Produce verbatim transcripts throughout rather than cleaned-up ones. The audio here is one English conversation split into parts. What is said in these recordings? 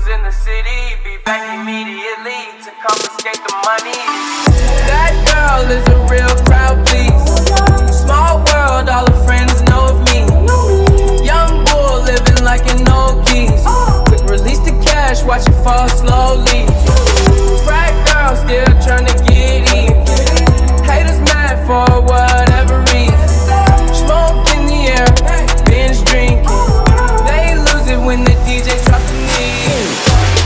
Beatles in the city, be back immediately to confiscate the money. That girl is a real crowd, please. Small world, all her friends know of me. Young bull living like an old keys. Quick release the cash, watch it fall slowly. Frat girl still tryna get in. Haters mad for whatever reason. Smoke in the air, binge drinking. They lose it when the D J drops the knee.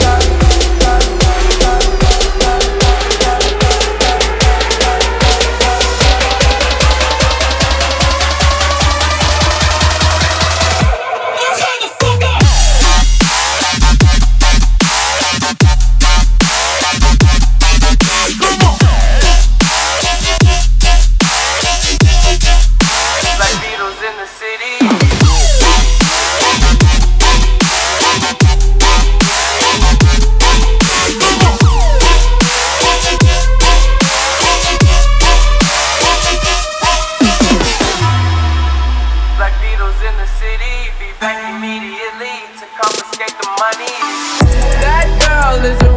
In the city, be back immediately to confiscate the money. That girl is a